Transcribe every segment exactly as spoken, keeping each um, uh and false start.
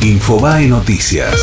Infobae Noticias.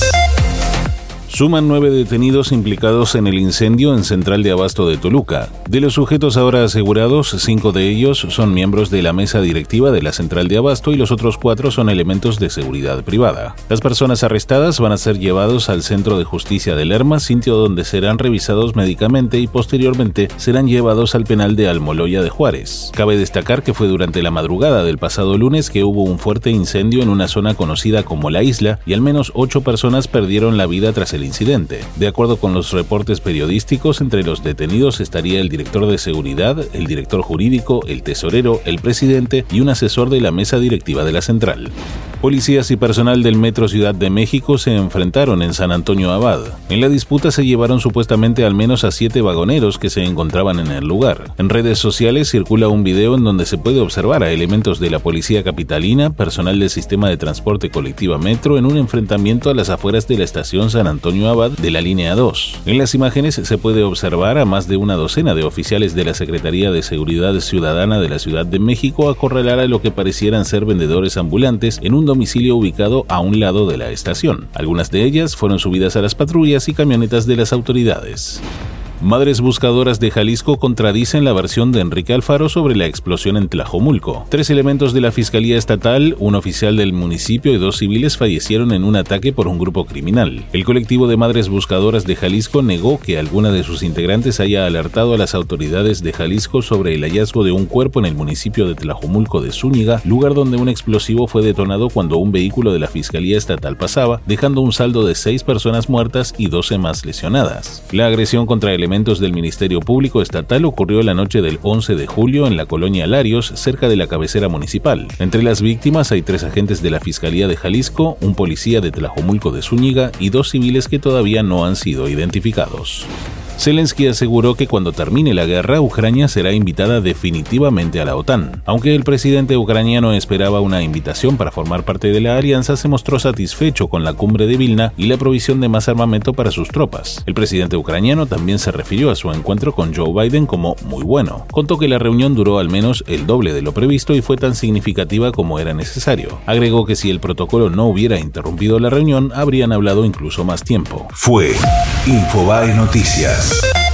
Suman nueve detenidos implicados en el incendio en Central de Abasto de Toluca. De los sujetos ahora asegurados, cinco de ellos son miembros de la mesa directiva de la Central de Abasto y los otros cuatro son elementos de seguridad privada. Las personas arrestadas van a ser llevados al Centro de Justicia de Lerma, sitio donde serán revisados médicamente y posteriormente serán llevados al penal de Almoloya de Juárez. Cabe destacar que fue durante la madrugada del pasado lunes que hubo un fuerte incendio en una zona conocida como La Isla y al menos ocho personas perdieron la vida tras el incidente. De acuerdo con los reportes periodísticos, entre los detenidos estaría el director de seguridad, el director jurídico, el tesorero, el presidente y un asesor de la mesa directiva de la central. Policías y personal del Metro Ciudad de México se enfrentaron en San Antonio Abad. En la disputa se llevaron supuestamente al menos a siete vagoneros que se encontraban en el lugar. En redes sociales circula un video en donde se puede observar a elementos de la policía capitalina, personal del sistema de transporte colectiva Metro en un enfrentamiento a las afueras de la estación San Antonio Abad de la línea dos. En las imágenes se puede observar a más de una docena de oficiales de la Secretaría de Seguridad Ciudadana de la Ciudad de México acorralar a lo que parecieran ser vendedores ambulantes en un domicilio ubicado a un lado de la estación. Algunas de ellas fueron subidas a las patrullas y camionetas de las autoridades. Madres buscadoras de Jalisco contradicen la versión de Enrique Alfaro sobre la explosión en Tlajomulco. Tres elementos de la Fiscalía Estatal, un oficial del municipio y dos civiles fallecieron en un ataque por un grupo criminal. El colectivo de Madres Buscadoras de Jalisco negó que alguna de sus integrantes haya alertado a las autoridades de Jalisco sobre el hallazgo de un cuerpo en el municipio de Tlajomulco de Zúñiga, lugar donde un explosivo fue detonado cuando un vehículo de la Fiscalía Estatal pasaba, dejando un saldo de seis personas muertas y doce más lesionadas. La agresión contra elementos Elementos del Ministerio Público Estatal ocurrió la noche del once de julio en la colonia Larios, cerca de la cabecera municipal. Entre las víctimas hay tres agentes de la Fiscalía de Jalisco, un policía de Tlajomulco de Zúñiga y dos civiles que todavía no han sido identificados. Zelensky aseguró que cuando termine la guerra, Ucrania será invitada definitivamente a la OTAN. Aunque el presidente ucraniano esperaba una invitación para formar parte de la alianza, se mostró satisfecho con la cumbre de Vilna y la provisión de más armamento para sus tropas. El presidente ucraniano también se refirió a su encuentro con Joe Biden como muy bueno. Contó que la reunión duró al menos el doble de lo previsto y fue tan significativa como era necesario. Agregó que si el protocolo no hubiera interrumpido la reunión, habrían hablado incluso más tiempo. Fue Infobae Noticias.